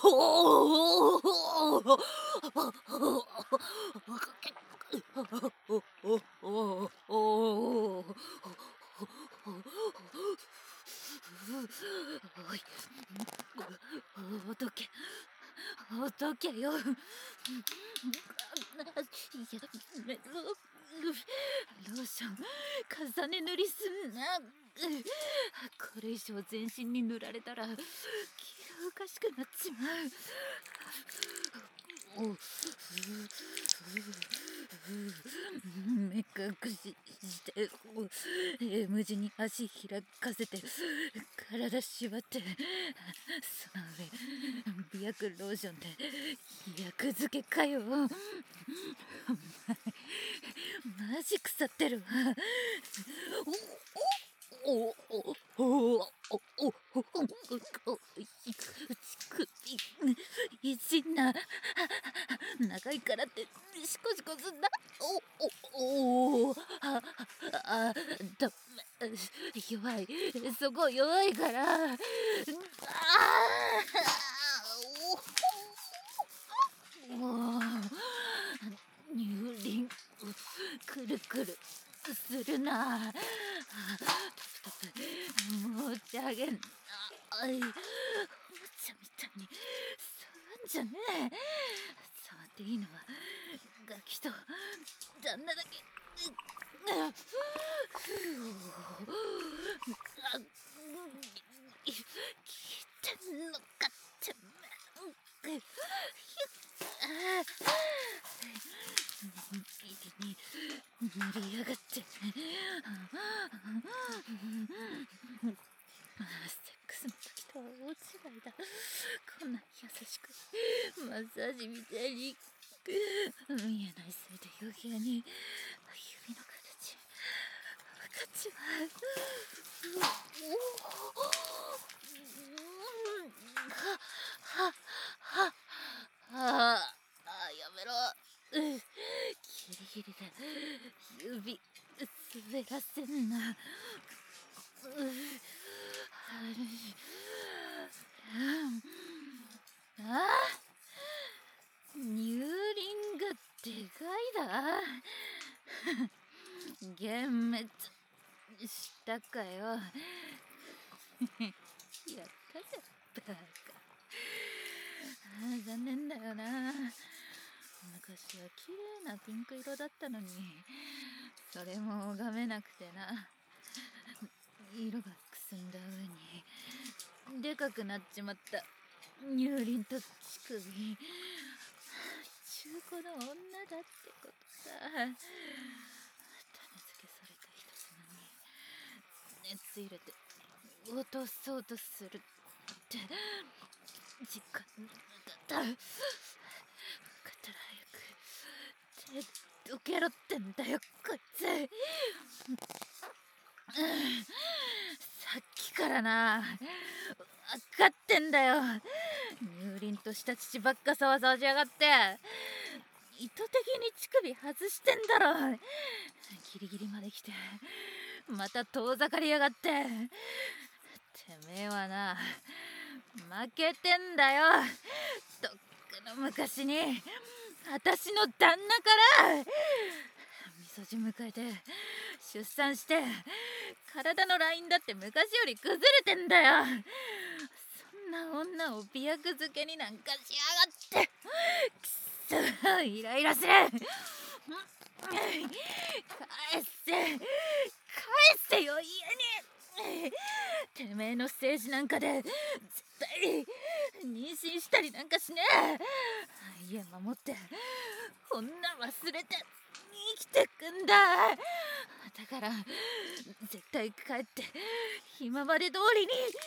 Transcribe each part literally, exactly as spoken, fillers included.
ほどけ、ほどけよ。やめろ。ローション重ね塗りすんな。これ以上全身に塗られたら気がおかしくなっちまう。お目隠しして、え無事に足開かせて体縛って、その上美薬ローションで薬漬けかよ。マジ腐ってるわ。おおおおおおおいじんな。長いからってシコシコすんな。おおおああだ弱い、そこ弱いから。ああ乳輪くるくるするな。タプタプ持ち上げんな。おもちゃみたいに触んじゃねえ。触っていいのはガキと旦那だけ。聞いてんのかってめえ。右に塗りやがって。セックスの時とは大違いだ。こんなに優しくマッサージみたいに見えないせいで余計に指の形分かっちまう。はははあやめろ。ギリギリで指滑らせんな。ああ乳輪がでかいだ。幻滅したかよ。やったぜバカ。ああ残念だよな。昔は綺麗なピンク色だったのに、それも拝めなくてな。色がくすんだ上にでかくなっちまった乳輪と乳首。中古の女だってことさ。種付けされた人妻に熱入れて落とそうとするって時間だった。分かったら早く手どけろってんだよこいつ。さっきからな分かってんだよ。乳輪とした乳ばっかさわさわしやがって。意図的に乳首外してんだろ。ギリギリまで来てまた遠ざかりやがって。てめえはな負けてんだよ。とっくの昔に私の旦那からみそじ迎えて出産して体のラインだって昔より崩れてんだよ。そんな女を美薬漬けになんかしやがって。くそイライラする。返せ返せよ家に。てめえの政治なんかで絶対妊娠したりなんかしねえ。家守って女忘れて生きてくんだ。だから絶対帰って今まで通りに。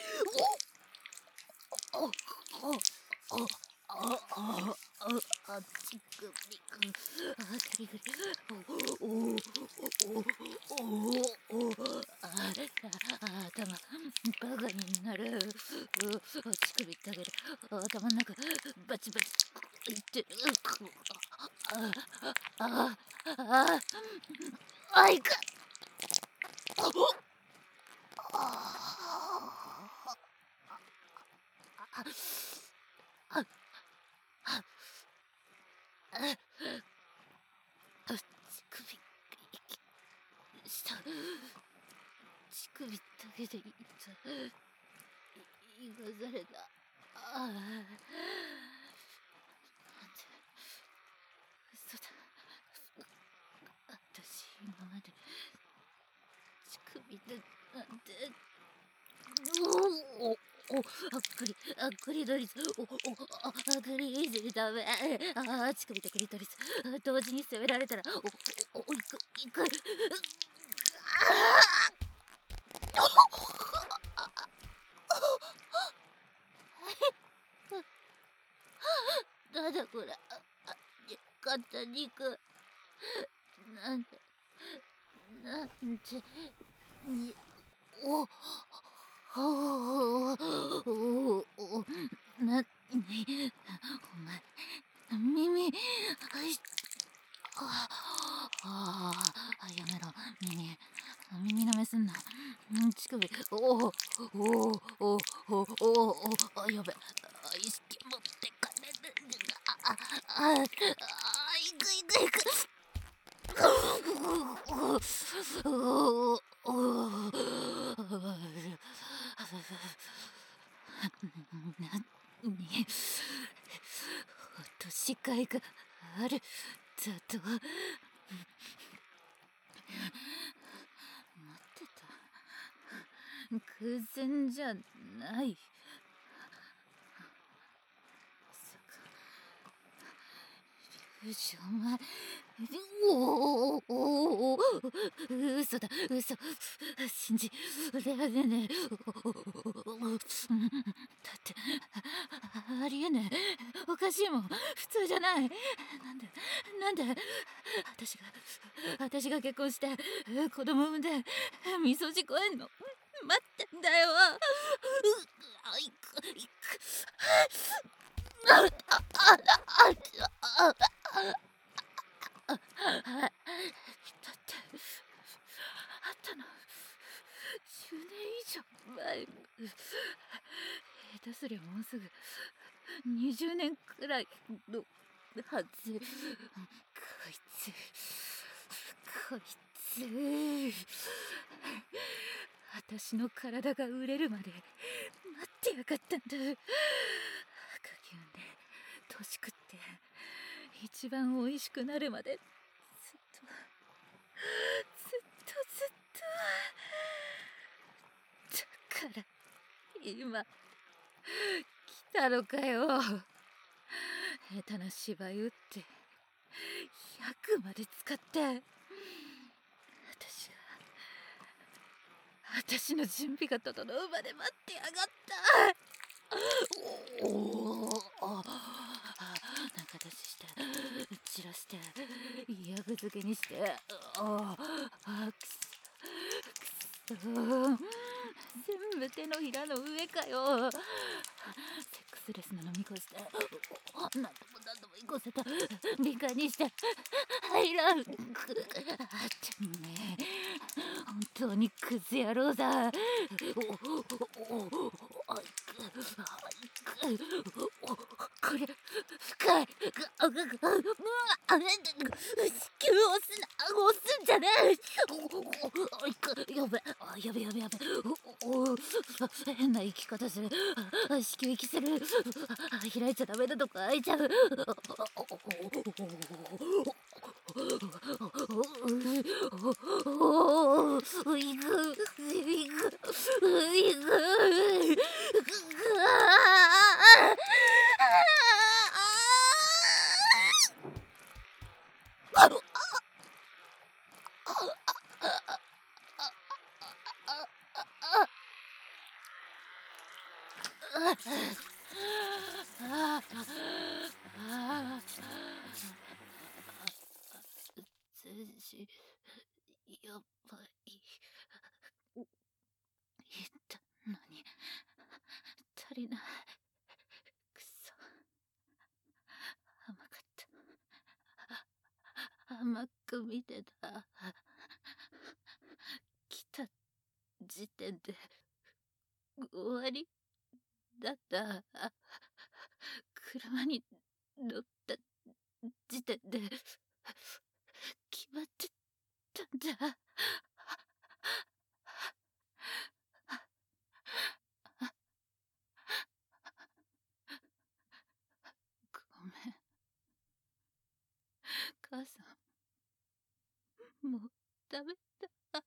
おおおおああああちくびくあグリグリおおおおおおああ頭バカになる。乳首ってあげる。頭の中バチバチいってる。あああああいかあああ、乳首、息した。乳首だけでいいと言わされた。ああ、なんで、嘘だ。私、今まで乳首でなんて。おおお、あっくり、あっくりトリス、おお、あっくりトリス、ダメ。ああ、乳首とクリトリス、同時に攻められたら、おお、お、いく、いく。なんだこれ、勝った肉。なんで、なんで、に、お、おお、おお、な、に、お前、耳、あい、ああ、やめろ、耳、耳舐めすんな。乳首、おお、おお、おお、おお、あ、やべ、意識持ってかれる。あ、あ、あ、いくいくいく。に、落としがいがあるだと。待ってた。偶然じゃない。うし、お前、おおおお、嘘だ、嘘、信じられねえ。だってありえねえ、おかしいもん、普通じゃない。なんで、なんで私が私が結婚して子供産んでみそじこえんの待ってんだよ。あ、いくいく。あああああだってあったのじゅうねん以上前。下手すりゃもうすぐにじゅうねんくらいのはず。こいつこいつ私の体が売れるまで待ってやがったんだ。赤牛で年食って一番おいしくなるまでずっとずっとずっと。だから今来たのかよ。下手な芝居打ってひゃくまで使って私が私の準備が整うまで待ってやがった。おお、あ、中出しして散らしてヤグ漬けにして、ああ、くそくそ、全部手のひらの上かよ。セックスレスなの見越して何度も何度も行かせた理解にして入らん。あってめえ本当にクズ野郎だ。おおおお、あいくあいく、おこれ深い。あががあれ子宮を押すな、押すんじゃねえ。あいく、やべあやべやべやべ。おお、変な生き方する。子宮息する。開いちゃダメなとこ開いちゃう。おお、いくいくいく。全身やばい。言ったのに足りない。くそ、甘かった。甘く見てた。来た時点で終わりだった。車に乗った時点決まってたんだ。ごめん。母さん、もうダメだ。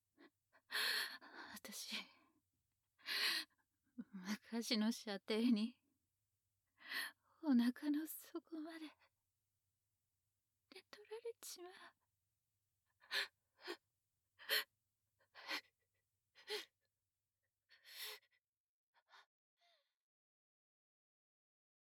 私、昔の射程に、お腹の底まで、で取られちまう。